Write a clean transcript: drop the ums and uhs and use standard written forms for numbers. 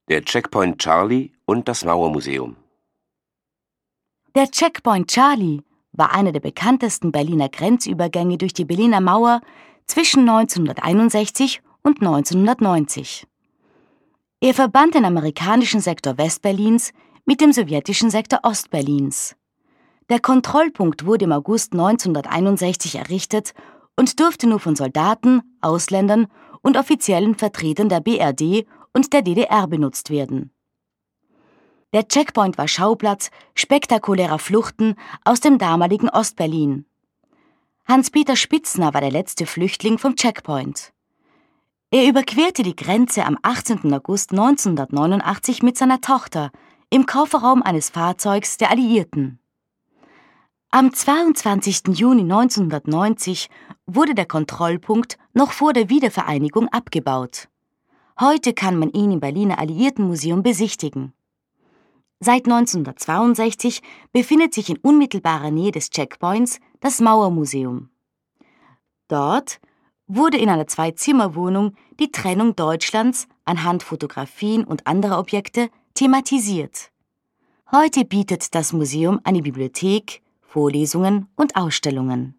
Der Checkpoint Charlie und das Mauermuseum. Der Checkpoint Charlie war einer der bekanntesten Berliner Grenzübergänge durch die Berliner Mauer zwischen 1961 und 1990. Er verband den amerikanischen Sektor Westberlins mit dem sowjetischen Sektor Ostberlins. Der Kontrollpunkt wurde im August 1961 errichtet und durfte nur von Soldaten, Ausländern und offiziellen Vertretern der BRD und der DDR benutzt werden. Der Checkpoint war Schauplatz spektakulärer Fluchten aus dem damaligen Ostberlin. Hans-Peter Spitzner war der letzte Flüchtling vom Checkpoint. Er überquerte die Grenze am 18. August 1989 mit seiner Tochter im Kofferraum eines Fahrzeugs der Alliierten. Am 22. Juni 1990 wurde der Kontrollpunkt noch vor der Wiedervereinigung abgebaut. Heute kann man ihn im Berliner Alliiertenmuseum besichtigen. Seit 1962 befindet sich in unmittelbarer Nähe des Checkpoints das Mauermuseum. Dort wurde in einer Zwei-Zimmer-Wohnung die Trennung Deutschlands anhand Fotografien und anderer Objekte thematisiert. Heute bietet das Museum eine Bibliothek, Vorlesungen und Ausstellungen.